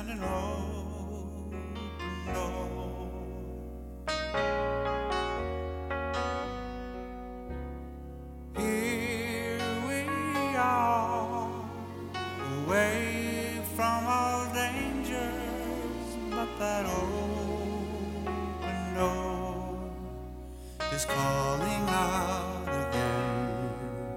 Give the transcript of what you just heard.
find an open door. Here we are, away from all dangers, but that open door is calling out.